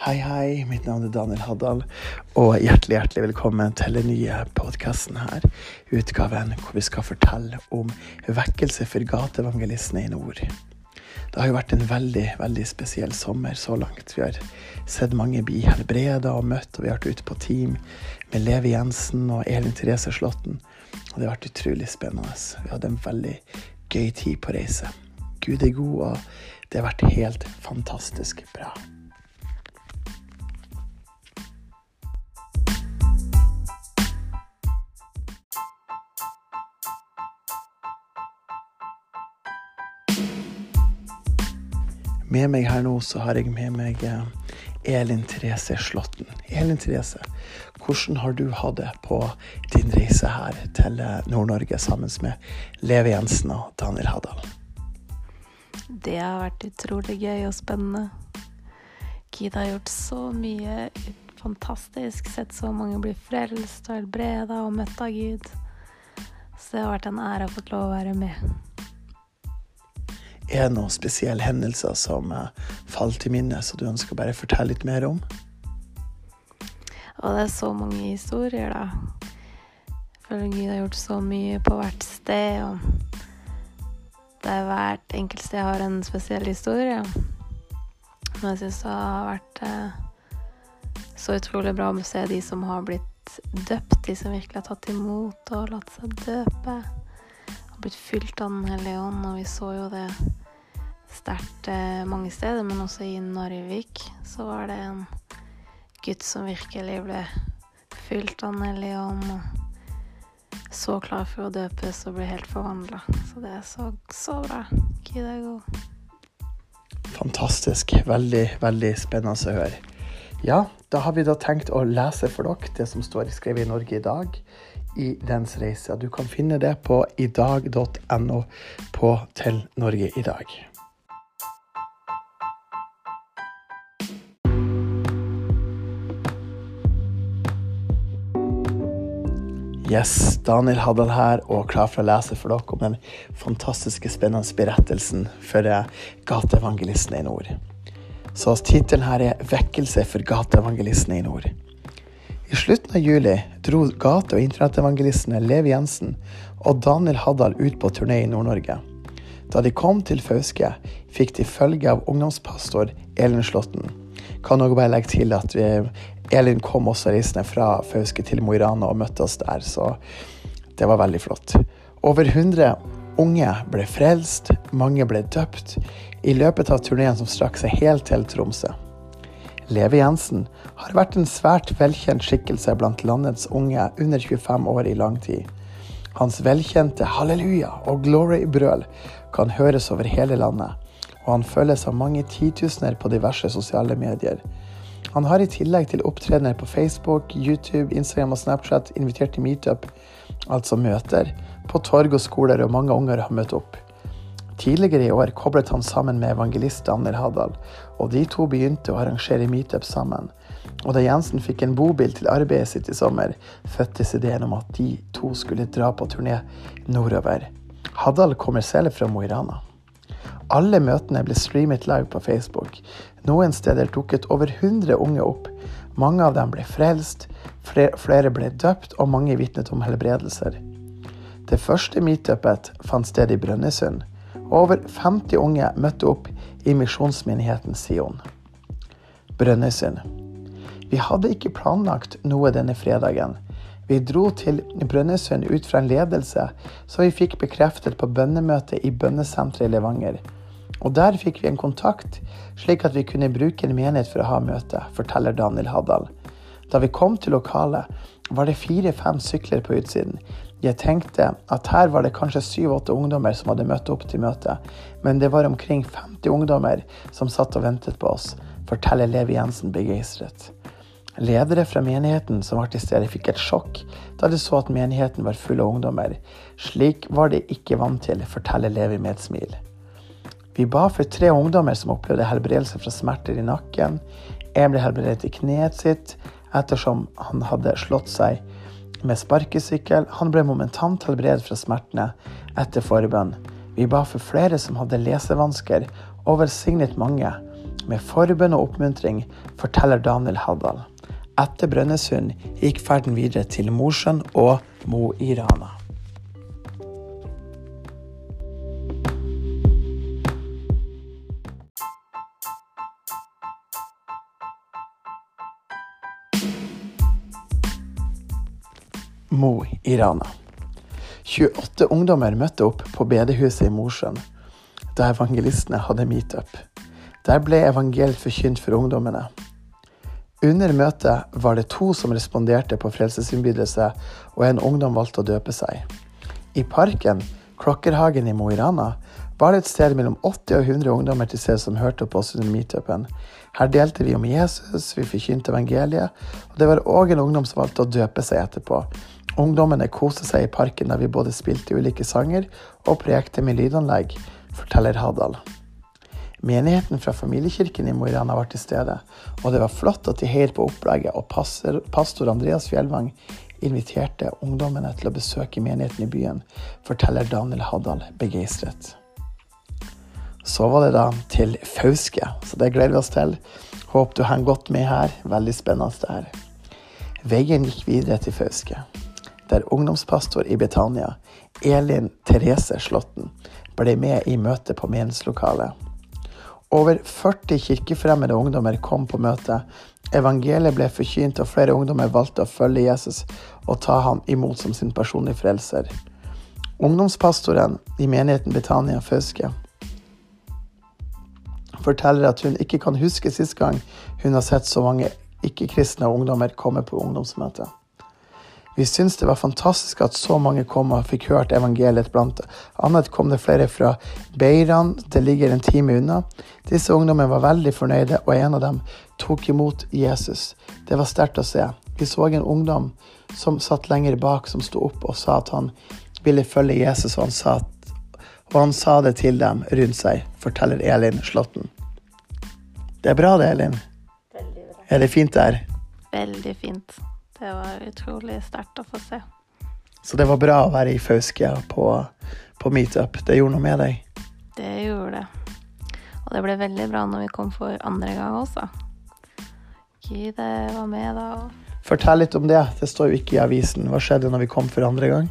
Hei, hei, mitt navn Daniel Haddal, og hjertelig velkommen til den nye podcasten her, utgaven hvor vi skal fortelle om vekkelse for gateevangelistene i nord. Det har jo vært en veldig spesiell sommer så langt. Vi har sett mange bli helbredet og møtt, og vi har vært ute på team med Levi Jensen og Elin Therese Slåtten, og det har vært utrolig spennende. Vi hadde en veldig gøy tid på reise. Gud god, og det har vært helt fantastisk bra. Med meg her nå så har jeg med meg Elin Therese Slåtten. Elin Therese, hvordan har du hatt det på din reise her til Nord-Norge sammen med Levi Jensen og Daniel Haddal? Det har vært utrolig gøy og spennende. Kid har gjort så mye fantastisk, sett så mange bli frelst og helbredet og møtt av Gud. Så det har vært en ære å få lov å være med. Er det noen spesielle hendelser som faller til minne, så du ønsker bare fortelle litt mer om? Og det er så mange historier da. For Gud har gjort så mye på hvert sted, og det er hvert enkelt sted har en spesiell historie. Men jeg synes det har vært så utrolig bra å se de som har blitt døpt, de som virkelig har tatt imot og latt seg døpe. Blitt fylt av den hellige ånd, og vi så jo det sterkt mange steder, men også i Narvik så var det en gutt som virkelig ble fylt av den hellige ånd og så klar for å døpes og ble helt forvandlet. Så det er så bra. Gud er god. Fantastisk. Veldig spennende å høre. Ja, da har vi da tenkt å lese for dere det som står skrevet i Norge i dag i dens reise. Du kan finne det på idag.no på til Norge i dag. Yes, Daniel Haddal her, og klar for å lese for dere om den fantastiske spennende berettelsen for gateevangelistene i nord. Så titelen her er «Vekkelse for gateevangelistene i nord». I slutten av juli dro gate- og internettevangelistene Levi Jensen og Daniel Haddal ut på turné i Nord-Norge. Da de kom til Fauske, fikk de følge av ungdomspastor Elin Slåtten. Kan også bare legge til at Elin kom også reisende fra Fauske til Mo i Rana og møtte oss der, så det var veldig flott. Over 100 unge ble frelst, mange ble døpt i løpet av turneen som strakk seg helt til Tromsø. Levi Jensen har vært en svært velkjent skikkelse blant landets unge under 25 år i lang tid. Hans velkjente halleluja og glory-brøl kan høres over hele landet, og han følges av mange titusener på diverse sosiale medier. Han har i tillegg til opptredener på Facebook, YouTube, Instagram og Snapchat invitert til meetup, altså møter, på torg og skoler, og mange unger har møtt opp. Tidligere i år koblet han sammen med evangelist Daniel Haddal, og de to begynte å arrangere meetup sammen. Og da Jensen fikk en bobil til arbeidet sitt i sommer, fødtes ideen om at de to skulle dra på turné nordover. Haddal kommer selv fra Mo i Rana. Alle møtene ble streamet live på Facebook. Noen steder dukket over 100 unge opp. Mange av dem ble frelst, flere ble døpt, og mange vitnet om helbredelser. Det første meetupet fant sted i Brønnøysund, og over 50 unge møtte opp i misjonsmenigheten Sion. Brønnøysund. Vi hadde ikke planlagt noe denne fredagen. Vi dro til Brønnøysund ut fra en ledelse, så vi fikk bekreftet på bønnemøte i bønnesentret i Levanger. Og der fikk vi en kontakt, slik at vi kunne bruke en menighet for å ha møte, forteller Daniel Haddal. Da vi kom til lokalet, var det 4-5 sykler på utsiden. Jeg tenkte at her var det kanskje 7-8 ungdommer som hadde møtt opp til møte, men det var omkring 50 ungdommer som satt og ventet på oss, forteller Levi Jensen begeistret. Ledere fra menigheten som var til stede fikk et sjokk da de så at menigheten var full av ungdommer. Slik var de ikke vant til, forteller Levi med et smil. Vi ba for 3 ungdommer som opplevde helbredelse fra smerter i nakken. En ble helbredet i kneet sitt ettersom han hadde slått seg med sparkesykkel. Han ble momentant helbredet fra smertene etter forbønn. Vi ba for flere som hadde lesevansker og velsignet mange. Med forbønn og oppmuntring forteller Daniel Haddal. Etter Brønnøysund gikk ferden videre til Mosjøen og Mo i Rana. Mo i Rana. 28 ungdommer møtte opp på bedehuset i Mosjøen, da evangelistene hadde meetup. Der ble evangeliet forkynt for ungdommene. Under møtet var det 2 som responderte på frelsesinnbydelse, og en ungdom valgte å døpe seg. I parken, Klokkerhagen i Mo i Rana, var det et sted mellom 80 og 100 ungdommer til sted som hørte på oss under meetupen. Her delte vi om Jesus, vi forkynte evangeliet, og det var også en ungdom som valgte å døpe seg etterpå. Ungdommene koste seg i parken da vi både spilte ulike sanger og prekte med lydanlegg, forteller Haddal. Menigheten fra familiekirken i Mo i Rana var til stede, og det var flott at de heier på opplegget, og pastor Andreas Fjellvang inviterte ungdommene til å besøke menigheten i byen, forteller Daniel Haddal begeistret. Så var det da til Fauske, så det gleder vi oss til. Håper du henger godt med her, veldig spennende det her. Veien gikk videre til Fauske, der ungdomspastor i Betania, Elin Therese Slåtten, ble med i møte på menighetslokalet. Over 40 kirkefremmede ungdommer kom på møtet. Evangeliet ble forkynt, og flere ungdommer valgte å følge Jesus og ta ham imot som sin personlige frelser. Ungdomspastoren i menigheten Betania Fauske forteller at hun ikke kan huske sist gang hun har sett så mange ikke-kristne ungdommer komme på ungdomsmøte. Vi synes det var fantastisk at så mange kom og fikk hørt evangeliet. Blant annet kom det flere fra Beiran, det ligger en time unna. Disse ungdommene var veldig fornøyde, og en av dem tok imot Jesus. Det var sterkt å se. Vi så en ungdom som satt lenger bak, som stod opp og sa at han ville følge Jesus, og han sa det til dem rundt seg, forteller Elin Slåtten. Det er bra det, Elin. Veldig bra. Er det fint der? Veldig fint. Det var utrolig sterkt å få se. Så det var bra å være i Fauske på meetup. Det gjorde noe med deg? Det gjorde det. Og det ble veldig bra når vi kom for andre gang også. Gud var med da. Fortell litt om det. Det står jo ikke i avisen. Hva skjedde når vi kom for andre gang?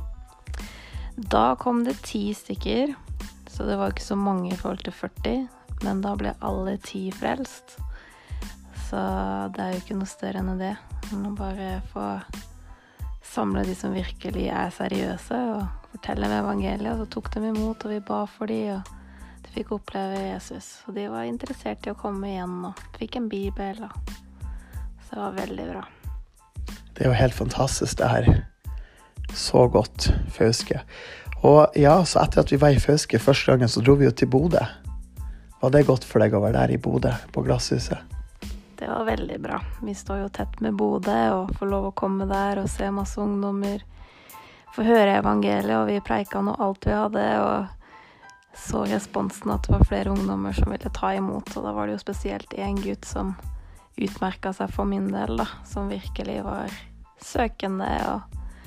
Da kom det 10 stykker, så det var ikke så mange i forhold til 40, men da ble alle 10 frelst. Så det er jo ikke noe større enn det. Men å bare få samle de som virkelig er seriøse og fortelle med evangeliet, og så tok de imot, og vi ba for de, og de fikk oppleve Jesus. Og de var interessert i å komme igjen, og fikk en bibel, og så det var veldig bra. Det er jo helt fantastisk det her. Så godt, Fauske. Og ja, så etter at vi var i Fauske første gangen, så dro vi jo til Bodø. Var det godt for deg å være der i Bodø, på Glasshuset? Det var veldig bra. Vi står jo tett med Bodø, og får lov å komme der og se masse ungdommer. Få høre evangeliet, og vi preiket nå alt vi hadde, og så responsen at det var flere ungdommer som ville ta imot. Og da var det jo spesielt en gutt som utmerket seg for min del, da, som virkelig var søkende og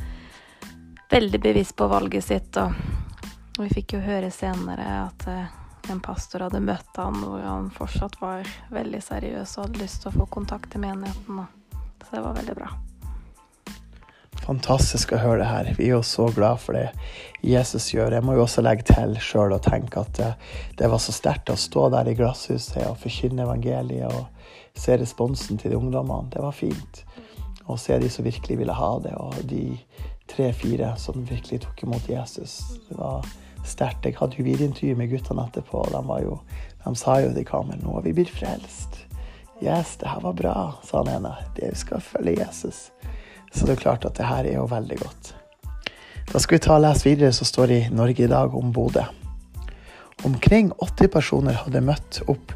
veldig bevisst på valget sitt, og vi fikk jo høre senere at en pastor hadde møtt han, hvor han fortsatt var veldig seriøs og hadde lyst til å få kontakt til menigheten, så det var veldig bra. Fantastisk å høre det her. Vi er jo så glad for det Jesus gjør. Jeg må jo også legge til selv og tenke at det var så sterkt å stå der i Glasshuset og forkynne evangeliet og se responsen til de ungdommene. Det var fint. Og se de som virkelig ville ha det, og de 3-4 som virkelig tok imot Jesus. Det var sterkt. Jeg hadde jo videointervju med guttene etterpå, og de sa jo til kameraet, nå har vi blitt frelst. Yes, det her var bra, sa han ene. Vi skal følge Jesus. Så det er klart at det her er jo veldig godt. Da skal vi ta og lese videre, så står det i Norge i dag om Bodø. Omkring 80 personer hadde møtt opp,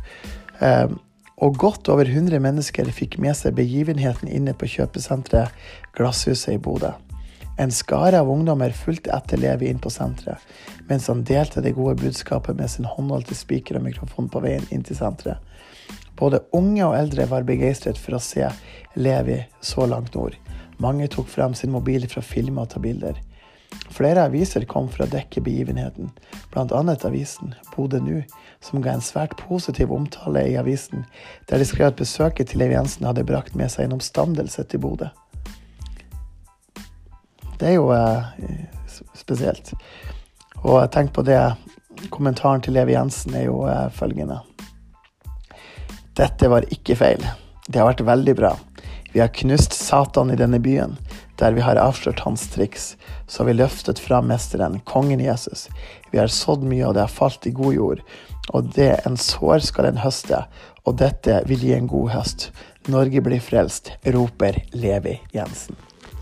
og godt over 100 mennesker fikk med seg begivenheten inne på kjøpesentret Glasshuset i Bodø. En skare av ungdommer fulgte etter Levi inn på sentret, mens han delte det gode budskapet med sin håndholdte speaker og mikrofon på veien inn til sentret. Både unge og eldre var begeistret for å se Levi så langt nord. Mange tok frem sin mobil for å filme og ta bilder. Flere aviser kom for å dekke begivenheten, blant annet avisen Bodø Nu, som ga en svært positiv omtale i avisen, der de skrev at besøket til Leiv Jensen hadde brakt med seg en omstandelse til Bodø. Det jo spesielt. Og tenk på det, kommentaren til Leiv Jensen jo følgende. Dette var ikke feil. Det har vært veldig bra. Vi har knust Satan i denne byen, der vi har avslørt hans triks, så har vi løftet fram mesteren, kongen Jesus. Vi har sådd mye, og det har falt i god jord, og det en sår skal en høste, og dette vil gi en god høst. Norge blir frelst, roper Levi Jensen.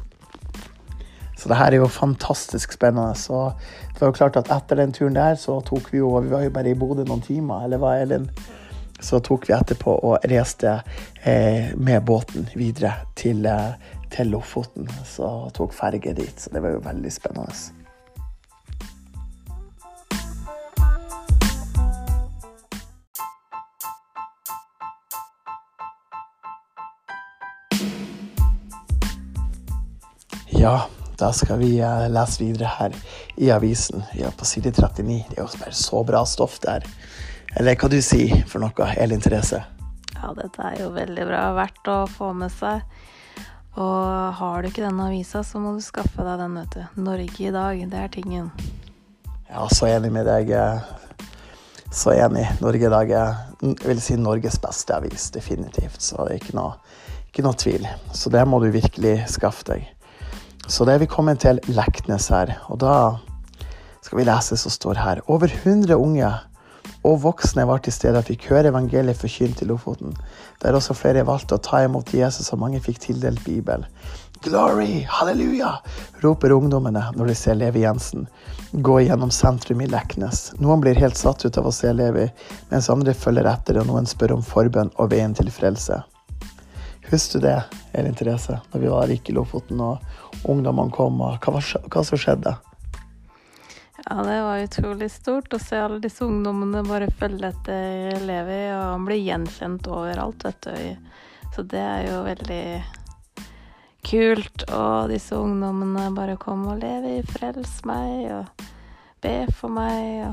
Så det her jo fantastisk spennende, så det var jo klart at etter den turen der, så tok vi vi var jo bare i Bodø noen timer, eller hva Elin? Så tok vi etterpå og reiste med båten videre til Lofoten, så tok ferge dit, så det var jo veldig spennende. Ja, da skal vi lese videre her i avisen. Ja, på side 39. Det jo bare så bra stoff der. Eller hva du sier for noe, Elin Therese? Ja, dette jo veldig bra. Verdt å få med seg. Og har du ikke denne avisa, så må du skaffe deg den, vet du. Norge i dag, det tingen. Ja, så enig med deg. Så enig. Norge i dag jeg vil si Norges beste avis, definitivt. Så det ikke noe tvil. Så det må du virkelig skaffe deg. Så det vi kommet til Leknes her, og da skal vi lese som står her. Over 100 unge og voksne var til stede og fikk høre evangeliet forkynt i Lofoten. Der også flere valgte å ta imot Jesus, og mange fikk tildelt Bibel. Glory, halleluja, roper ungdommene når de ser Levi Jensen gå gjennom sentrum i Leknes. Noen blir helt satt ut av å se Levi, mens andre følger etter, og noen spør om forbønn og veien til frelse. Husker du det, Elin Therese, når vi var i Lofoten og ungdommene kom, og hva som skjedde? Ja, det var utrolig stort å se alle disse ungdommene bare følge etter Levi, og han blir gjenkjent overalt, vet du. Så det jo veldig kult, og disse ungdommene bare kom og Levi, frels meg, og be for meg,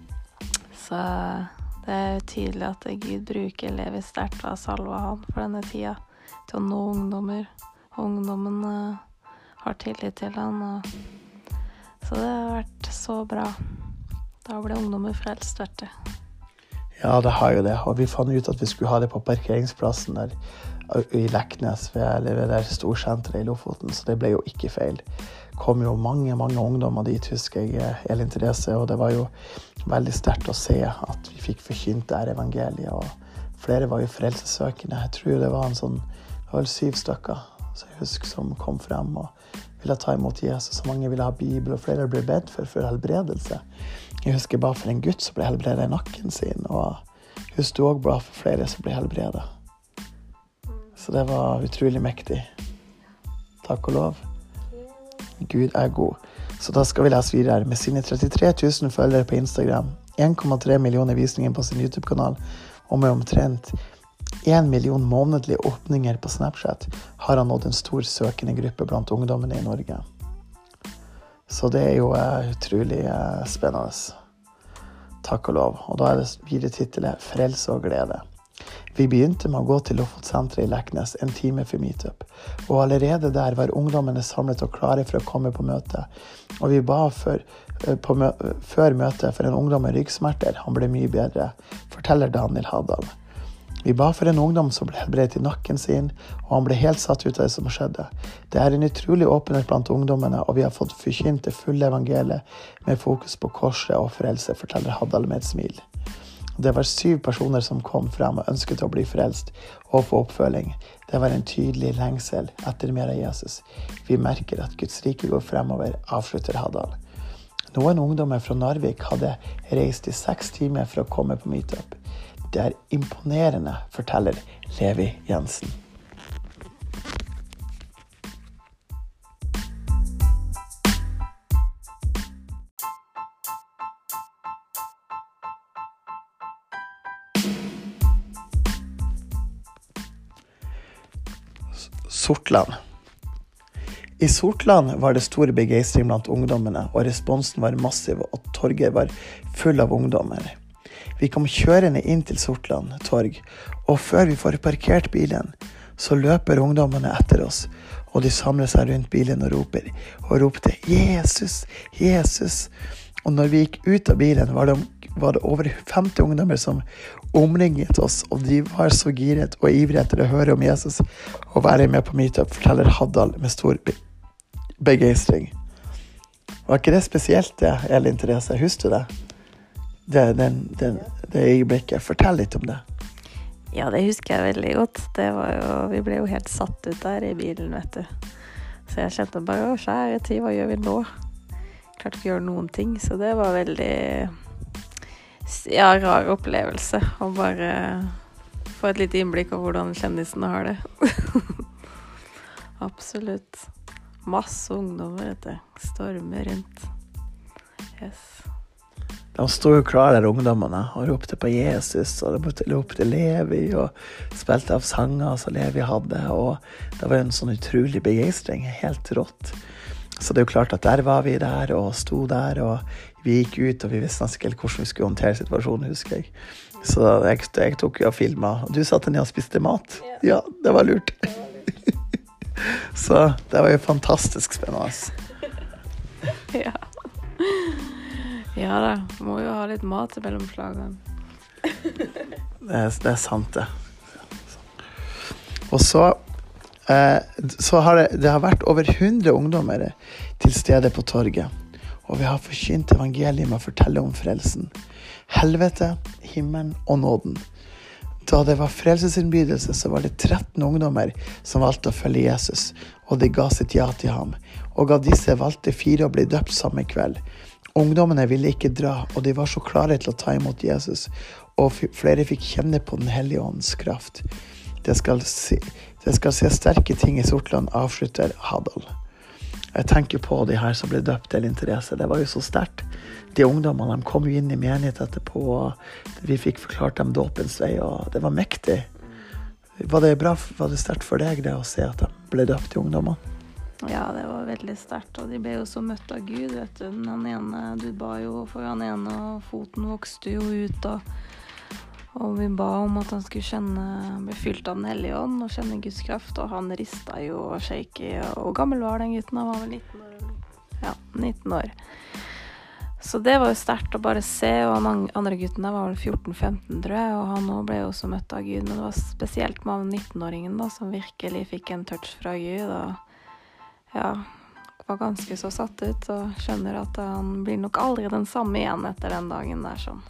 så det jo tydelig at Gud bruker Levi sterkt og har salvet han for denne tida til å nå ungdommer. Ungdommene har tillit til han, og så det har vært så bra. Da ble ungdommer frelst, vet du. Ja, det har jo det. Og vi fant ut at vi skulle ha det på parkeringsplassen der i Leknes, ved det storsenteret i Lofoten, så det ble jo ikke feil. Det kom jo mange ungdommer dit, husker jeg, Elin Therese, og det var jo veldig sterkt å se at vi fikk forkynt der evangeliet, og flere var jo frelsesøkende. Jeg tror det var det var vel 7 stykker, så jeg husker, som kom frem og ville ta imot Jesus, og mange ville ha Bibel, og flere ble bedt for helbredelse. Jeg husker bare for en gutt som ble helbredet i nakken sin, og husker du også bare for flere som ble helbredet. Så det var utrolig mektig. Takk og lov. Gud god. Så da skal vi lese videre. Med sine 33 000 følgere på Instagram, 1,3 millioner visninger på sin YouTube-kanal, og med omtrent 1 million månedlige åpninger på Snapchat, har han nådd en stor søkende gruppe blant ungdommene i Norge. Så det jo utrolig spennende. Takk og lov. Og da det videre titlet Frelse og glede. Vi begynte med å gå til Lofotsenteret i Leknes en time for meetup, og allerede der var ungdommene samlet og klare for å komme på møte. Og vi ba før møtet for en ungdom med ryggsmerter. Han ble mye bedre, forteller Daniel Haddal. Vi ba for en ungdom som ble helbredet i nakken sin, og han ble helt satt ut av det som skjedde. Det en utrolig åpenhet blant ungdommene, og vi har fått forkynt det fulle evangeliet med fokus på korset og frelse, forteller Haddal med et smil. Det var 7 personer som kom frem og ønsket å bli frelst og få oppfølging. Det var en tydelig lengsel etter mer av Jesus. Vi merker at Guds rike går fremover, avslutter Haddal. Noen ungdommer fra Narvik hadde reist i 6 timer for å komme på meetup. Det imponerende, forteller Levi Jensen. Sortland. I Sortland var det stor begeistring blant ungdommene, og responsen var massiv, og torget var full av ungdommer. Vi kom kjørende inn til Sortland torg, og før vi får parkert bilen, så løper ungdommene etter oss, og de samler seg rundt bilen og ropte «Jesus, Jesus!» Og når vi gikk ut av bilen, var det over 50 ungdommer som omringet oss, og de var så giret og ivrige etter å høre om Jesus og være med på meetup, forteller Haddal med stor begeistring. Var ikke det spesielt det, Elin Therese? Husker du det? Det øyeblikket. Fortell litt om det. Ja, det husker jeg veldig godt. Vi ble jo helt satt ut der i bilen, vet du. Så jeg kjente bare, kjære tid, hva gjør vi nå? Klarte ikke å gjøre noen ting, så det var veldig rar opplevelse å bare få et lite innblikk av hvordan kjendisene har det. Absolutt. Masse ungdommer, vet du. Stormer rundt. Yes. De stod jo klar der, ungdommene, og ropte på Jesus, og de ropte Levi, og spilte av sanger som Levi hadde, og det var en sånn utrolig begeistring, helt rått. Så det er jo klart at der var vi der, og sto der, og vi gikk ut, og vi visste nesten ikke hvordan vi skulle håndtere situasjonen, husker jeg. Så jeg tok jo og filmet, og du satt ned og spiste mat. Ja, det var lurt. Så det var jo fantastisk spennende. Ja. Ja da, må jo ha litt mat mellom slagene. Det er sant det. Og så har det har vært over 100 ungdommer til stede på torget, og vi har forkynt evangeliet med å fortelle om frelsen, helvete, himmelen og nåden. Da det var frelsesinnbydelse, så var det 13 ungdommer som valgte å følge Jesus, og de ga sitt ja til ham. Og av disse valgte 4 å bli døpt samme kveld. Ungdommene ville ikke dra, og de var så klare til å ta imot Jesus, og flere fikk kjenne på den hellige åndens kraft. Det skal se sterke ting i Sortland, avslutter Haddal. Jeg tenker på de her som ble døpt til interesse. Det var jo så sterkt. De ungdommene, de kom jo inn i menighet etterpå, og vi fikk forklart dem dåpens vei, og det var mektig. Var det sterkt for deg det å se at de ble døpt til ungdommene? Ja, det var veldig sterkt, og de ble jo så møtt av Gud, vet du. Den ene, du ba jo for han ene, og foten vokste jo ut, og vi ba om at han skulle bli fylt av den hellige ånd, og kjenne Guds kraft, og han ristet jo og shaky, og gammel var den gutten, han var vel 19 år. Ja, 19 år. Så det var jo sterkt å bare se, og han andre gutten der var vel 14-15, tror jeg, og han også ble jo så møtt av Gud, men det var spesielt med 19-åringen da, som virkelig fikk en touch fra Gud, og ja, var ganske så satt ut, og skjønner at han blir nok aldri den samme igjen etter den dagen der sånn.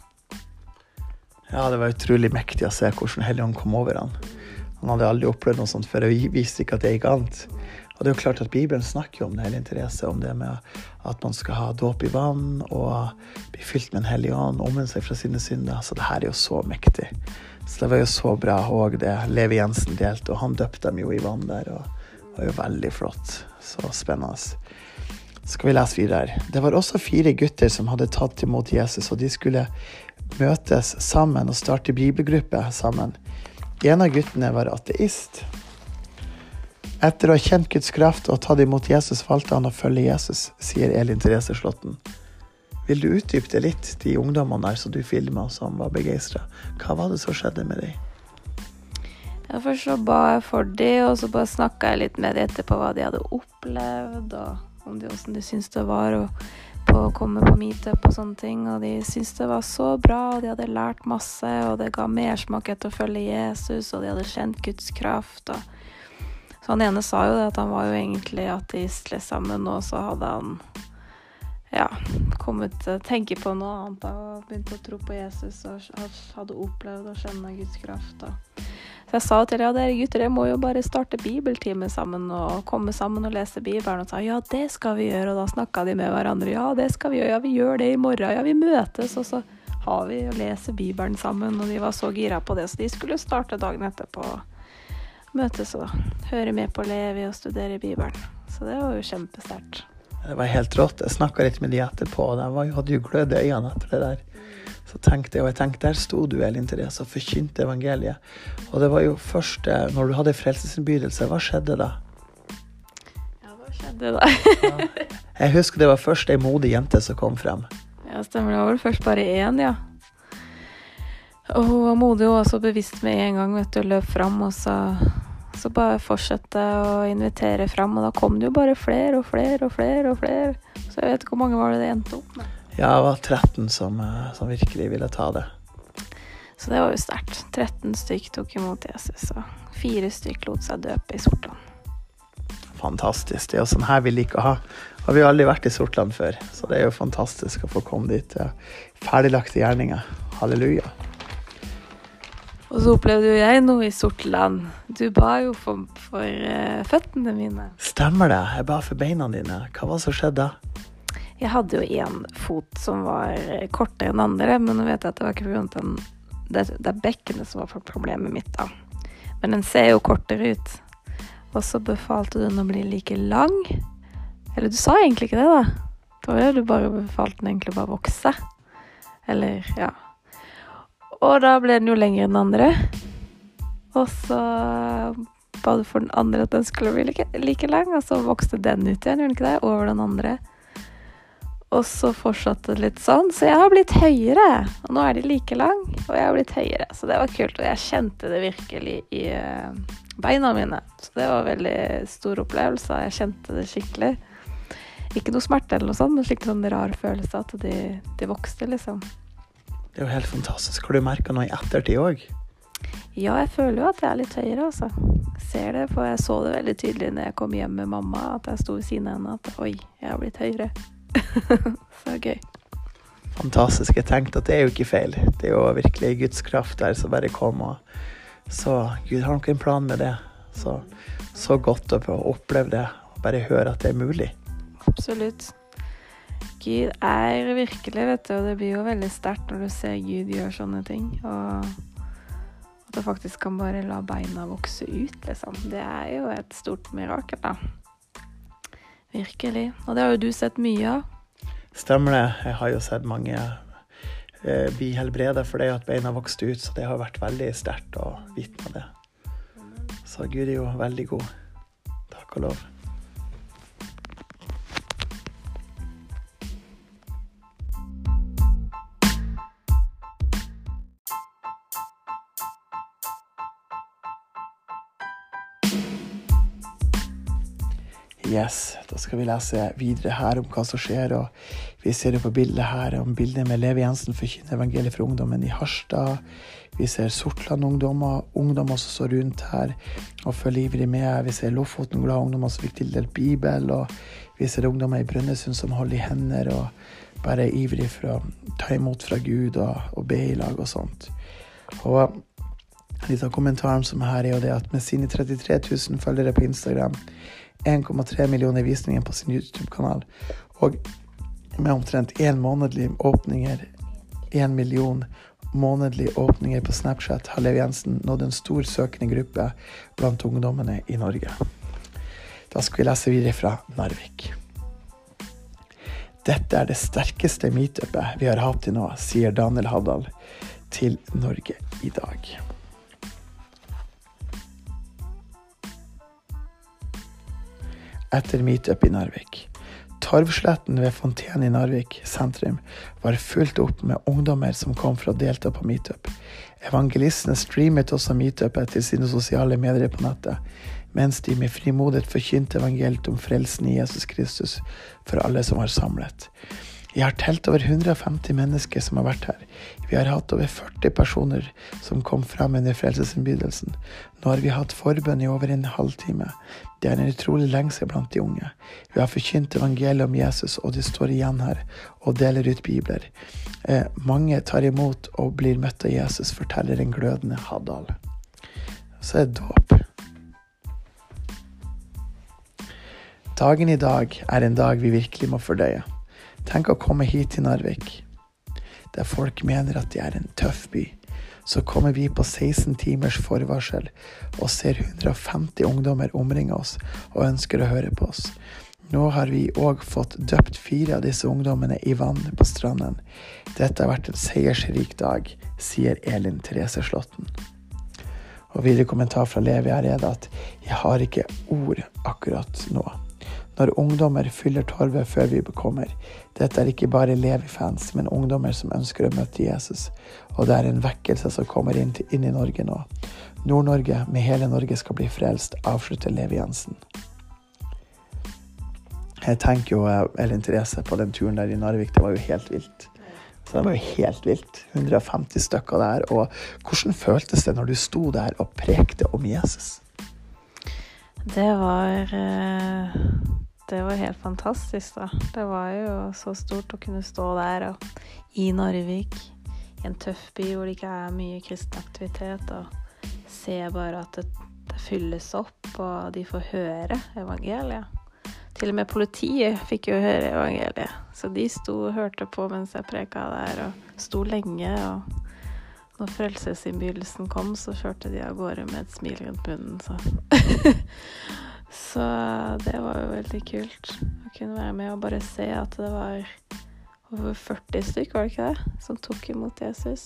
Ja, det var utrolig mektig å se hvordan Helligånd kom over han. Han hadde aldri opplevd noe sånt før, og visste ikke at det gikk annet. Og det er jo klart at Bibelen snakker om det, hele interesse, om det med at man skal ha dåp i vann, og bli fylt med en Helligånd, omvende seg fra sine synder. Så det her er jo så mektig. Så det var jo så bra, og det Levi Jensen delte, og han døpte dem jo i vann der, og det var jo veldig flott. Så spennende. Skal vi lese videre. Det var også 4 gutter som hadde tatt imot Jesus, og de skulle møtes sammen og starte bibelgruppe sammen. En av guttene var ateist. Etter å ha kjent Guds kraft og tatt imot Jesus, valgte han å følge Jesus, sier Elin Therese Slåtten. Vil du utdype det litt, de ungdommene der som du filmet som var begeistret? Hva var det som skjedde med deg? Ja, først så ba jeg for det, og så bare snakket jeg litt med dem etterpå hva de hadde opplevd, og om hvordan de syntes det var å komme på meetup og sånne ting, og de syntes det var så bra, og de hadde lært masse, og det ga mersmak etter å følge Jesus, og de hadde kjent Guds kraft, og så han ene sa jo det at han var jo egentlig ateist sammen, og så hadde han kommet til å tenke på noe annet og begynt å tro på Jesus og hadde opplevd å kjenne Guds kraft. Så jeg sa til dere gutter, jeg må jo bare starte bibeltime sammen og komme sammen og lese Bibelen, og sa ja, det skal vi gjøre, og da snakket de med hverandre, ja, det skal vi gjøre, ja, vi gjør det i morgen, ja, vi møtes, og så har vi og leser Bibelen sammen, og de var så gira på det, så de skulle starte dagen etterpå møtes og høre med på Levi og studere Bibelen. Så det var jo kjempesterkt. Det var helt rått. Jeg snakket litt med de etterpå, og de hadde jo glød i øynene etter det der. Så tenkte jeg, der sto du, Elin Therese, og forkynte evangeliet. Og det var jo først, når du hadde frelsesinnbydelse, hva skjedde da? Ja, hva skjedde det da. Ja. Jeg husker det var først en modig jente som kom frem. Ja, stemmer. Det var vel først bare én, ja. Og hun var modig og også bevisst med en gang, vet du, løp frem, og så bare fortsette å invitere frem, og da kom det jo bare flere og flere og flere og flere. Så jeg vet ikke hvor mange var det endte opp med. Ja, det var 13 som virkelig ville ta det. Så det var jo sterkt. 13 stykk tok imot Jesus, og 4 stykk lot seg døpe i Sortland. Fantastisk. Det er jo sånn her vi liker å ha. Har vi aldri vært i Sortland før, så det er jo fantastisk å få komme dit. Ja. Ferdiglagte gjerninger. Halleluja. Og så opplevde jo jeg noe i Sortland. Du ba jo for føttene mine. Stemmer det. Jeg ba for beina dine. Hva var det som skjedde da? Jeg hadde jo en fot som var kortere enn andre, men nå vet jeg at det var ikke på grunn av det er bekkenet som var problemet mitt da. Men den ser jo kortere ut. Og så befalte den å bli like lang. Eller du sa egentlig ikke det da. Da var det du bare befalte den egentlig bare å vokse. Eller, ja. Og da ble den jo lengre enn den andre. Og så ba du for den andre at den skulle bli like lang, og så vokste den ut igjen, gjorde den ikke det, over den andre. Og så fortsatte det litt sånn, så jeg har blitt høyere. Og nå er de like lang, og jeg har blitt høyere. Så det var kult, og jeg kjente det virkelig i beina mine. Så det var en veldig stor opplevelse, jeg kjente det skikkelig. Ikke noe smerte eller noe sånt, men skikkelig sånn rar følelse at de vokste, liksom. Det er jo helt fantastisk. Har du merket noe i ettertid også? Ja, jeg føler jo at jeg er litt høyere, altså. Jeg ser det, for jeg så det veldig tydelig når jeg kom hjem med mamma, at jeg sto ved siden av henne, at oi, jeg har blitt høyere. Så gøy. Fantastisk. Jeg tenkte at det er jo ikke feil. Det er jo virkelig Guds kraft der som bare kom. Så Gud har nok en plan med det. Så godt å oppleve det. Og bare høre at det er mulig. Absolutt. Gud er virkelig, vet du. Og det blir jo veldig sterkt når du ser Gud gjøre sånne ting. Og at du faktisk kan bare la beina vokse ut, liksom. Det er jo et stort mirakel, da. Virkelig. Og det har jo du sett mye av. Stemmer det. Jeg har jo sett mange bli helbredet for det at beina vokste ut, så det har vært veldig sterkt å vitne det. Så Gud er jo veldig god. Takk og lov. Yes, da skal vi lese videre her om hva som skjer, og vi ser jo på bildet her om bildet med Levi Jensen forkynner evangeliet for ungdommen i Harstad. Vi ser Sortland-ungdommer som står rundt her og følger ivrig med. Vi ser Lofoten glade ungdommer som fikk tildelt Bibel, og vi ser ungdommer i Brønnøysund som holder i hender og bare er ivrig for å ta imot fra Gud og be i lag og sånt. Og litt av kommentaren som her er jo det at med sine 33 000 følgere på Instagram, 1,3 millioner visninger på sin YouTube-kanal, og med omtrent 1 million månedlige åpninger på Snapchat har Levi Jensen nådd en stor søkende gruppe blant ungdommene i Norge. Da skal vi lese videre fra Narvik. Dette er det sterkeste meetupet vi har hatt til nå, sier Daniel Havdal til Norge i dag. Etter meetup i Narvik. Torvsletten ved Fonten i Narvik sentrum var fullt opp med ungdommer som kom for å delta på meetup. Evangelistene streamet også meetupet til sine sosiale medier på nettet, mens de med frimodighet forkynte evangeliet om frelsen i Jesus Kristus for alle som var samlet. Jeg har telt over 150 mennesker som har vært her. Vi har hatt over 40 personer som kom frem under frelsesinnbydelsen. Nå har vi hatt forbønn i over en halvtime. Det er en utrolig lengsel blant de unge. Vi har forkynt evangeliet om Jesus, og de står igjen her og deler ut bibler. Mange tar imot og blir møtt av Jesus, forteller en glødende Haddal. Så er det dåp. Dagen i dag er en dag vi virkelig må fordøye. Tenk å komme hit til Narvik, der folk mener at det er en tøff by. Så kommer vi på 16 timers forvarsel og ser 150 ungdommer omringe oss og ønsker å høre på oss. Nå har vi også fått døpt 4 av disse ungdommene i vann på stranden. Dette har vært en seiersrik dag, sier Elin Therese Slåtten. Og videre kommentar fra Levi er det at jeg har ikke ord akkurat nå. når ungdommer fyller torvet før vi kommer. Dette ikke bare Levi-fans, men ungdommer som ønsker å møte Jesus. Og det en vekkelse som kommer inn i Norge nå. Nord-Norge med hele Norge skal bli frelst, avslutter Levi Jensen. Jeg tenker jo, Ellen Therese, på den turen der i Narvik, det var jo helt vilt. Så det var jo helt vilt. 150 stykker der. Og hvordan føltes det når du sto der og prekte om Jesus? Det var helt fantastisk da. Det var jo så stort å kunne stå der og, i Narvik, i en tøff by hvor det ikke mye kristen aktivitet, og se bare at det fylles opp, og de får høre evangeliet. Til og med politiet fikk jo høre evangeliet, så de sto og hørte på mens jeg preka der, og sto lenge, og når frelsesinnbydelsen kom, så kjørte de av gårde med et smil rundt munnen, så. Så det var jo veldig kult å kunne være med og bare se at det var over 40 stykker, var det ikke det, som tok imot Jesus.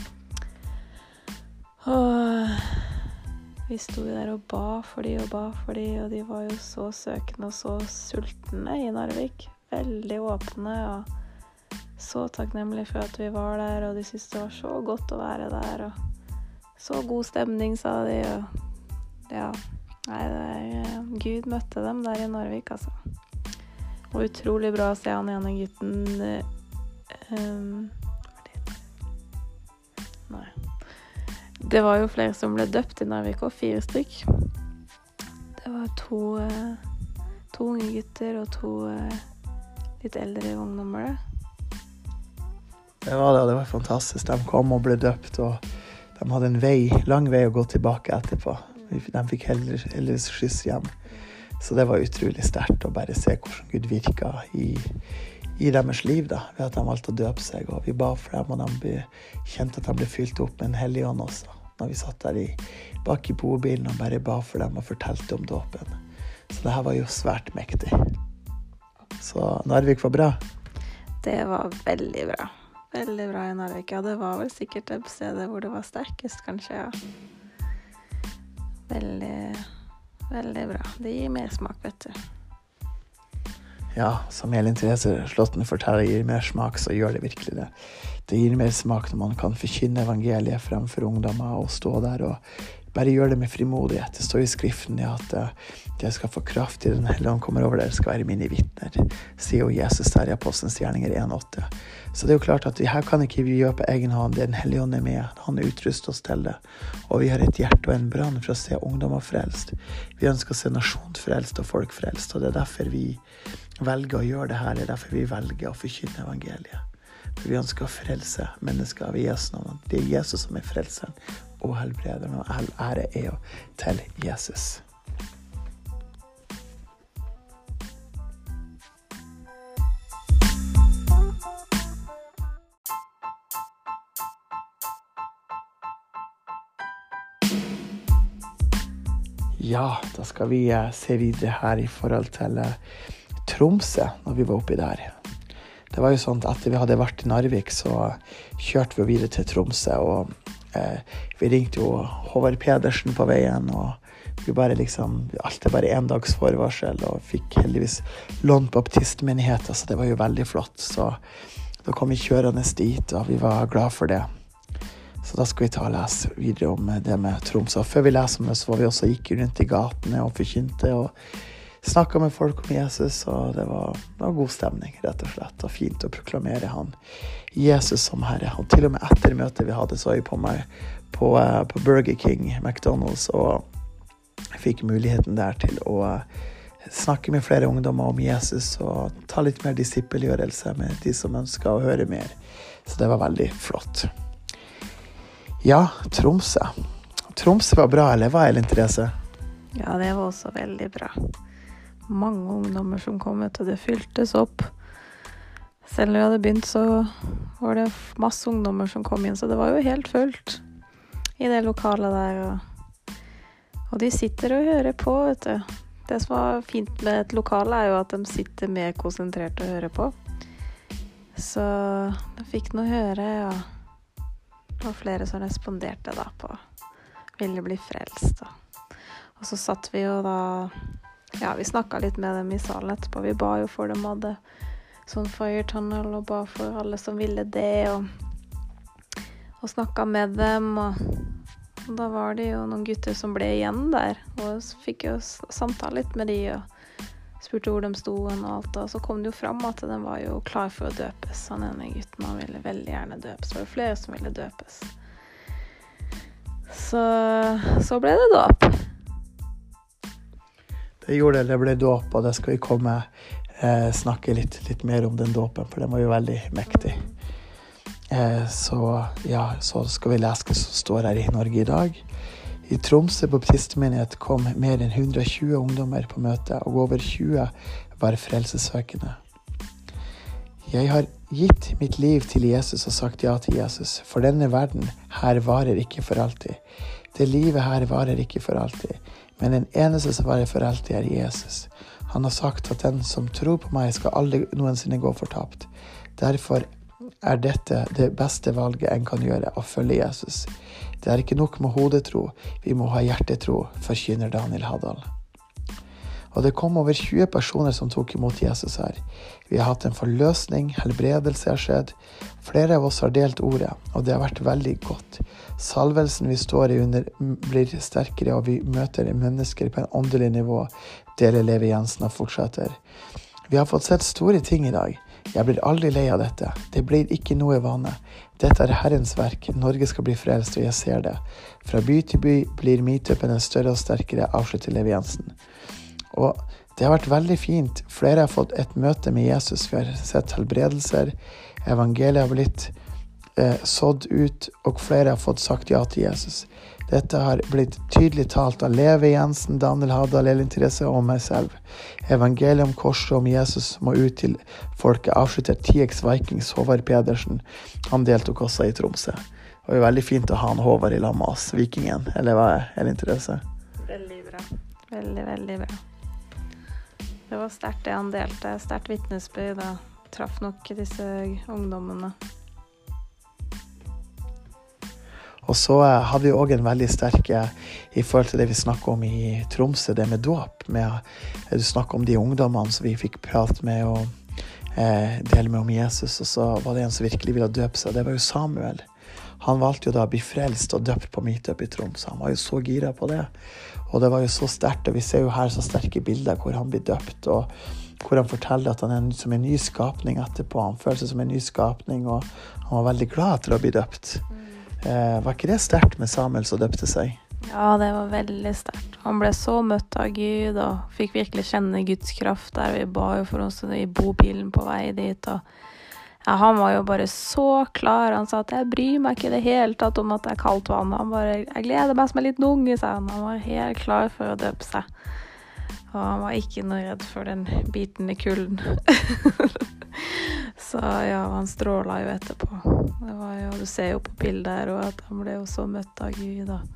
Og vi sto der og ba for de, og de var jo så søkende og så sultne i Narvik. Veldig åpne og så takknemlige for at vi var der, og de syntes det var så godt å være der, og så god stemning, sa de, og ja, Gud møtte dem der i Narvik, altså. Og utrolig bra å se han ene gutten, nei. Det var jo flere som ble døpt i Narvik, og 4 stykk. Det var to unge gutter og 2 litt eldre ungdommer. Det var fantastisk. De kom og ble døpt, og de hadde en lang vei å gå tilbake etterpå. De fikk heller skyss hjem. Så det var utrolig sterkt å bare se hvordan Gud virket i deres liv da, ved at de valgte å døpe seg, og vi ba for dem, og de kjente at de ble fylt opp med en hellig ånd også, når vi satt der bak i bobilen og bare ba for dem og fortalte om dåpen. Så det her var jo svært mektig. Så Narvik var bra? Det var veldig bra. Veldig bra i Narvik. Ja, det var vel sikkert et sted hvor det var sterkest, kanskje, ja. Veldig, veldig bra. Det gir mer smak, vet du. Ja, som Ellen Therese Slåtten forteller, gir mer smak, så gjør det virkelig det. Det gir mer smak når man kan forkynne evangeliet fremfor ungdommer og stå der og bare gjøre det med frimodighet. Det står i skriften at jeg skal få kraft i den hellige ånd kommer over dere, skal være mine vittner, sier jo Jesus der i Apostelens gjerninger 1,8. Så det er jo klart at her kan ikke vi gjøre på egen hånd. Den hellige ånd med, han utrustet oss til det. Og vi har et hjerte og en brann for å se ungdommer frelst. Vi ønsker å se nasjon frelst og folk frelst, og det er derfor vi velger å gjøre det her. Det er derfor vi velger å forkynne evangeliet. For vi ønsker å frelse mennesker ved Jesu navn. Det er Jesus som er frelseren og helbrederen, og all ære er jo til Jesus. Ja, da skal vi se videre her i forhold til Tromsø, når vi var oppi der. Det var jo sånn at etter vi hadde vært i Narvik, så kjørte vi videre til Tromsø, og vi ringte jo Håvard Pedersen på veien, og vi bare alt bare 1 dags forvarsel, og fikk heldigvis lånt baptistmenigheten, så det var jo veldig flott. Så da kom vi kjørende dit, og vi var glad for det. Så da skal vi ta og lese videre om det med Tromsø. Og før vi leser om det, så var vi også gikk rundt i gatene og forkynte, og snakket med folk om Jesus, og det var god stemning, rett og slett, og fint å proklamere han Jesus som Herre. Og til og med etter møtet vi hadde, så var jeg på meg på Burger King, McDonald's, og jeg fikk muligheten der til å snakke med flere ungdommer om Jesus, og ta litt mer disippelgjørelse med de som ønsker å høre mer. Så det var veldig flott. Ja, Tromsø. Tromsø var bra, eller hva, Ellen Therese? Ja, det var også veldig bra. Mange ungdommer som kom ut, og det fyltes opp. Selv når vi hadde begynt, så var det masse ungdommer som kom inn, så det var jo helt fullt i det lokalet der. Og de sitter og hører på, vet du. Det som var fint med et lokale er jo at de sitter mer konsentrert og hører på. Så de fikk noe høre, og det var flere som responderte da på ville bli frelst. Da. Og så satt vi jo da ja, vi snakket litt med dem i salen etterpå. Vi ba jo for dem, hadde sånn fire tunnel, og ba for alle som ville det, og snakket med dem, og da var det jo noen gutter som ble igjen der, og så fikk jo samtale litt med de, og spurte hvor de stod og alt, og så kom det jo frem at de var jo klar for å døpes. Han ene gutten, han ville veldig gjerne døpes. Det var jo flere som ville døpes. Så ble det dåp. Det gjorde det ble dåp, og det skal vi snakke litt mer om den dåpen, for den var jo veldig mektig. Så skal vi lese hva som står her i Norge i dag. I Tromsø baptistmenighet kom mer enn 120 ungdommer på møte, og over 20 var frelsesøkende. Jeg har gitt mitt liv til Jesus og sagt ja til Jesus, for denne verden her varer ikke for alltid. Det livet her varer ikke for alltid, men den eneste som varer for alltid er Jesus. Han har sagt at den som tror på meg skal aldri noensinne gå fortapt. Derfor er dette det beste valget en kan gjøre, å følge Jesus. Det er ikke nok med hodetro, vi må ha hjertetro, forkynner Daniel Haddal. Og det kom over 20 personer som tok imot Jesus her. Vi har hatt en forløsning, helbredelse har skjedd. Flere av oss har delt ordet, og det har vært veldig godt. Salvelsen vi står i under blir sterkere, og vi møter mennesker på en åndelig nivå, deler Levi Jensen og fortsetter. Vi har fått sett store ting i dag. Jeg blir aldri lei av dette. Det blir ikke noe vane. Dette er Herrens verk. Norge skal bli frelst, og jeg ser det. Fra by til by blir meetupen større og sterkere, avslutter Levi Jensen. Og det har vært veldig fint. Flere har fått et møte med Jesus. Vi har sett helbredelser. Evangeliet har blitt sådd ut, og flere har fått sagt ja til Jesus. Dette har blitt tydelig talt av Levi Jensen, Daniel Haddal, Elin Therese og meg selv. Evangeliet om korset om Jesus må ut til folket, avslutter TX Vikings Håvard Pedersen. Han deltok også i Tromsø. Det var jo veldig fint å ha en Håvard i lag med oss, vikingen. Eller hva er Elin Therese? Veldig bra. Veldig, veldig bra. Det var sterkt det han delte. Sterkt vitnesbyrd, da traff nok disse ungdommene. Og så hadde vi også en veldig sterk i forhold til det vi snakket om i Tromsø, det med dåp. Du snakket om de ungdommene som vi fikk prate med og dele med om Jesus, og så var det en som virkelig ville døpe seg. Det var jo Samuel. Han valgte jo da å bli frelst og døpt på meetup i Tromsø. Han var jo så gira på det. Og det var jo så sterkt, og vi ser jo her så sterke bilder hvor han blir døpt, og hvor han forteller at han er som en ny skapning etterpå. Han føler seg som en ny skapning, og han var veldig glad til å bli døpt. Var ikke det sterkt med Samuel som døpte seg? Ja, det var veldig sterkt. Han ble så møtt av Gud, og fikk virkelig kjenne Guds kraft der. Vi ba jo for oss i bobilen på vei dit, og ja, han var jo bare så klar. Han sa at jeg bryr meg ikke det hele tatt om at det er kaldt vann. Han bare, jeg gleder meg som en liten unge, sa han. Han var helt klar for å døpe seg. Og han var ikke noe redd for den biten i kulden. Så ja, han stråla jo etterpå. Det var jo, du ser jo på bildet her, og at han ble jo så møtt av Gud da.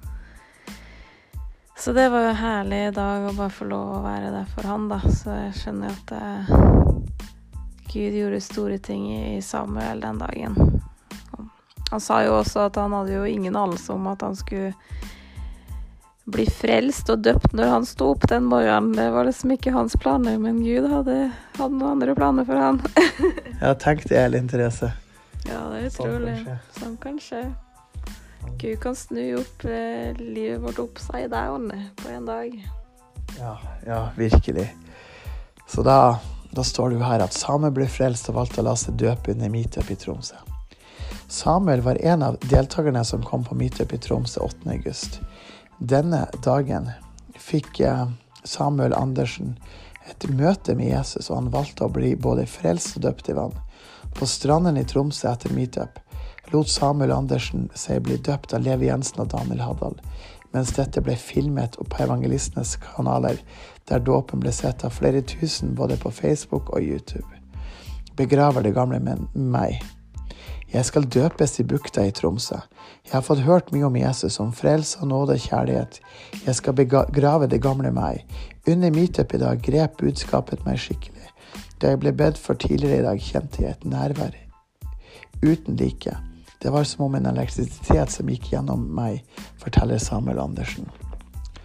Så det var jo en herlig dag å bare få lov å være der for han da. Så jeg skjønner at Gud gjorde store ting i Samuel den dagen. Han sa jo også at han hadde jo ingen anelse om at han skulle bli frelst og døpt når han sto opp den morgenen. Det var liksom ikke hans planer, men Gud hadde noen andre planer for han. Ja, tenk det, Elin Therese. Ja, det er utrolig. Sånn kan skje. Gud kan snu opp livet vårt upside down på en dag. Ja, virkelig. Så da står det jo her at Samuel ble frelst og valgte å la seg døpe under meetup i Tromsø. Samuel var en av deltakerne som kom på meetup i Tromsø 8. august. Denne dagen fikk Samuel Andersen et møte med Jesus, og han valgte å bli både frelst og døpt i vann. På stranden i Tromsø etter meetup lot Samuel Andersen seg bli døpt av Levi Jensen og Daniel Haddal, mens dette ble filmet opp på evangelistenes kanaler, der dåpen ble sett av flere tusen både på Facebook og YouTube. Begraver det gamle meg. Jeg skal døpes i bukta i Tromsø. Jeg har fått hørt mye om Jesus, om frelse og nåde og kjærlighet. Jeg skal begrave det gamle meg. Under meetup i dag grep budskapet meg skikkelig. Da jeg ble bedt for tidligere i dag, kjente jeg et nærvær uten like. Det var som om en elektrisitet som gikk gjennom meg, forteller Samuel Andersen.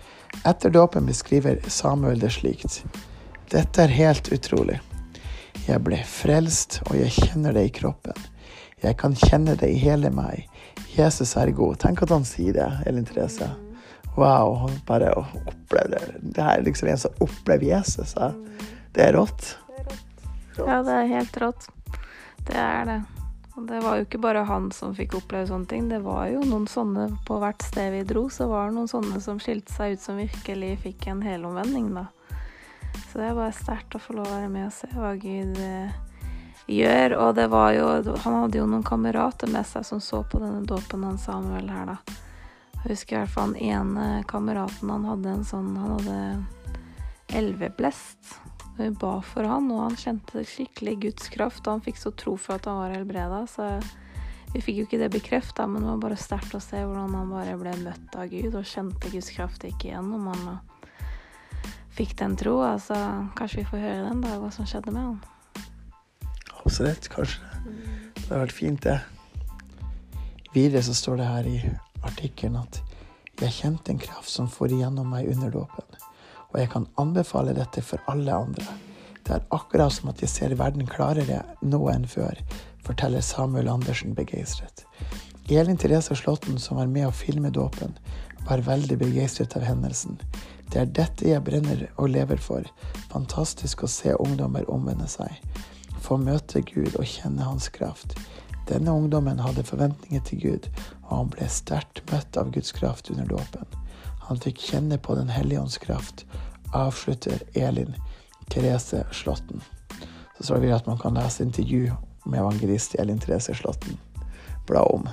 Etter dåpen beskriver Samuel det slikt. Dette helt utrolig. Jeg ble frelst, og jeg kjenner det i kroppen. Jeg kan kjenne det i hele meg. Jesus god. Tenk at han sier det, Elin Therese. Wow, han bare opplever det. Det her liksom en som opplever Jesus. Det rått. Ja, det helt rått. Det det. Og det var jo ikke bare han som fikk oppleve sånne ting. Det var jo noen sånne på hvert sted vi dro, så var det noen sånne som skilte seg ut som virkelig fikk en helomvending da. Så det var sterkt å få lov å være med og se hva Gud gjør. Og det var jo, han hadde jo noen kamerater med seg som så på denne dåpen han Samuel her da. Jeg husker i hvert fall den ene kameraten han hadde elveblest. Vi ba for han, og han kjente skikkelig Guds kraft, og han fikk så tro for at han var helbredet, så vi fikk jo ikke det bekreftet, men det var bare sterkt å se hvordan han bare ble møtt av Gud, og kjente Guds kraft ikke igjennom han, og fikk den tro, altså kanskje vi får høre den dag, hva som skjedde med han. Absolutt, kanskje. Det har vært fint det. Videre så står det her i artikkelen at jeg kjente en kraft som får igjennom meg under dåpen. Og jeg kan anbefale dette for alle andre. Det akkurat som at jeg ser verden klarere nå enn før, forteller Samuel Andersen begeistret. Elin Therese Slåtten, som var med å filme dåpen, var veldig begeistret av hendelsen. Det dette jeg brenner og lever for. Fantastisk å se ungdommer omvende seg. Få møte Gud og kjenne hans kraft. Denne ungdommen hadde forventninger til Gud, og han ble sterkt møtt av Guds kraft under dåpen. Han fikk kjenne på den hellige ånds kraft, avslutter Elin Therese Slåtten. Så står det at man kan lese intervju med evangelist Elin Therese Slåtten. Bla om.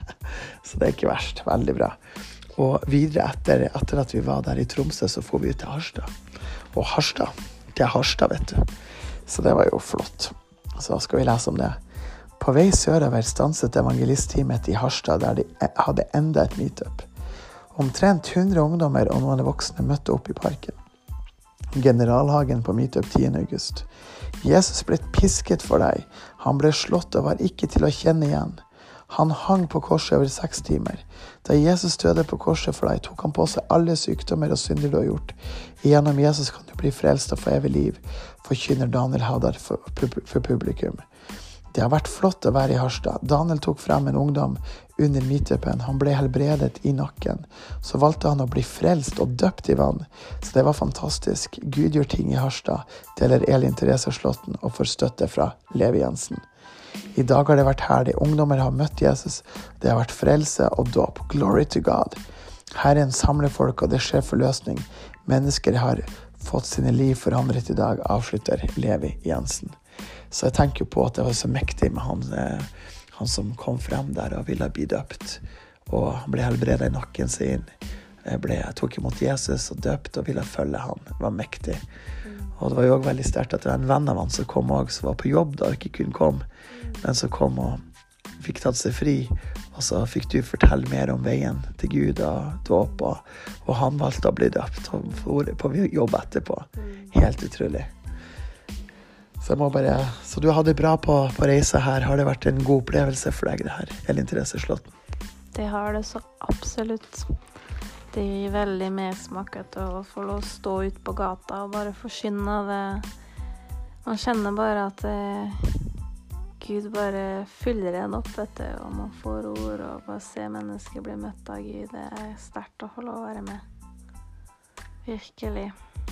Så det ikke verst. Veldig bra. Og videre etter at vi var der i Tromsø, så får vi ut til Harstad. Og Harstad, det Harstad, vet du. Så det var jo flott. Så skal vi lese om det. På vei sørover stanset evangelistteamet i Harstad, der de hadde enda et meetup. Omtrent 100 ungdommer og noen voksne møtte opp i parken. Generalhagen på meetup 10. august. Jesus ble pisket for deg. Han ble slått og var ikke til å kjenne igjen. Han hang på korset over 6 timer. Da Jesus døde på korset for deg, tok han på seg alle sykdommer og synder du har gjort. Gjennom Jesus kan du bli frelst og få evig liv, forkynner Daniel Haddar for publikum. Det har vært flott å være i Harstad. Daniel tok frem en ungdom under meetupen. Han ble helbredet i nakken. Så valgte han å bli frelst og døpt i vann. Så det var fantastisk. Gud gjør ting i Harstad, deler Elin Therese Slåtten og får støtte fra Levi Jensen. I dag har det vært herlig. Ungdommer har møtt Jesus. Det har vært frelse og dåp. Glory to God. Herren samler folk, og det skjer forløsning. Mennesker har fått sine liv forandret i dag, avslutter Levi Jensen. Så jeg tenker på at det var så mektig med han som kom frem der og ville bli døpt. Og han ble helbredet i nakken sin. Jeg tok imot Jesus og døpt og ville følge han. Det var mektig. Og det var jo også veldig sterkt at det var en venn av han som kom også, som var på jobb da og ikke kunne komme. Men som kom og fikk tatt seg fri. Og så fikk du fortelle mer om veien til Gud og dåp. Og han valgte å bli døpt og på jobb etterpå. Helt utrolig. Så du hadde bra på reise her. Har det vært en god opplevelse for deg det her, Elin Therese Slåtten? Det har det så absolutt. Det gir veldig mersmaket å få lov å stå ut på gata og bare forkynne det. Man kjenner bare at Gud bare fyller en opp, vet du, og man får ord og bare se mennesker bli møtt av Gud. Det sterkt å få lov å være med. Virkelig.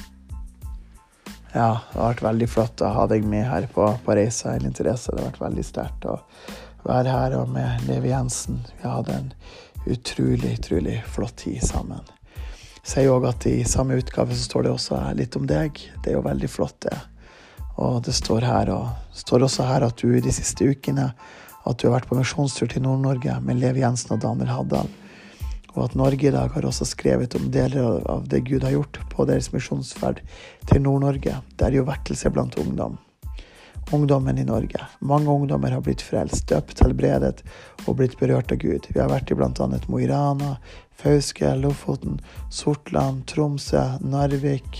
Ja, det har vært veldig flott å ha deg med her på reisa, Elin Therese. Det har vært veldig sterkt å være her og med Levi Jensen. Vi hadde en utrolig flott tid sammen. Jeg sier jo også at i samme utgave så står det også litt om deg. Det er jo veldig flott det. Og det står også her at du i de siste ukene, at du har vært på misjonstur til Nord-Norge med Levi Jensen og Daniel Haddal. Og at Norge i dag har også skrevet om deler av det Gud har gjort på deres misjonsferd til Nord-Norge. Det jo vekkelse blant ungdom. Ungdommen i Norge. Mange ungdommer har blitt frelst, døpt, helbredet og blitt berørt av Gud. Vi har vært i blant annet Mo i Rana, Fauske, Lofoten, Sortland, Tromsø, Narvik,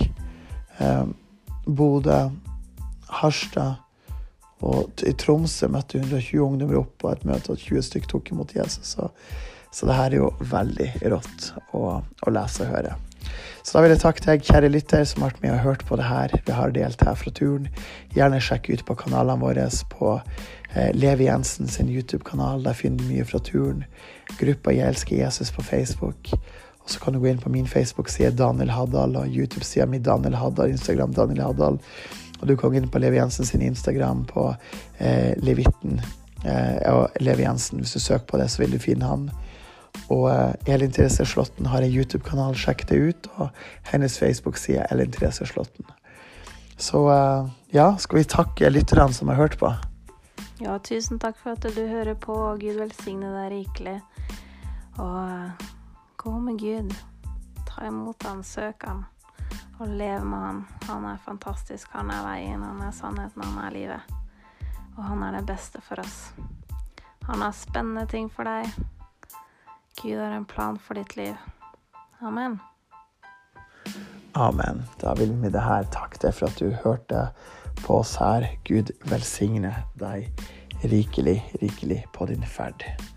Bodø, Harstad. Og i Tromsø møtte 120 ungdommer opp på et møte, og 20 stykker tok imot Jesus. Så det her jo veldig rått å lese og høre. Så da vil jeg takke deg, kjære lytter, som har vært med og hørt på det her. Vi har delt her fra turen. Gjerne sjekk ut på kanalene våre på Levi Jensen sin YouTube-kanal. Der finner du mye fra turen. Gruppa Jeg elsker Jesus på Facebook. Og så kan du gå inn på min Facebook-side Daniel Haddal, og YouTube-siden min Daniel Haddal, Instagram Daniel Haddal. Og du kan gå inn på Levi Jensen sin Instagram på Levitten. Og Levi Jensen, hvis du søker på det, så vil du finne han. Og Elin Therese Slåtten har en YouTube-kanal, sjekk det ut, og hennes Facebook-side Elin Therese Slåtten. Så ja, skal vi takke lytterne som har hørt på. Ja, tusen takk for at du hører på, og Gud velsigne deg rikelig. Og gå med Gud, ta imot han, søk han, og lev med han. Han er fantastisk, han er veien, han er sannheten, han er livet. Og han er det beste for oss. Han har spennende ting for deg. Gud har en plan for ditt liv. Amen. Amen. Da vil vi med det her takke deg for at du hørte på oss her. Gud velsigne deg rikelig, rikelig på din ferd.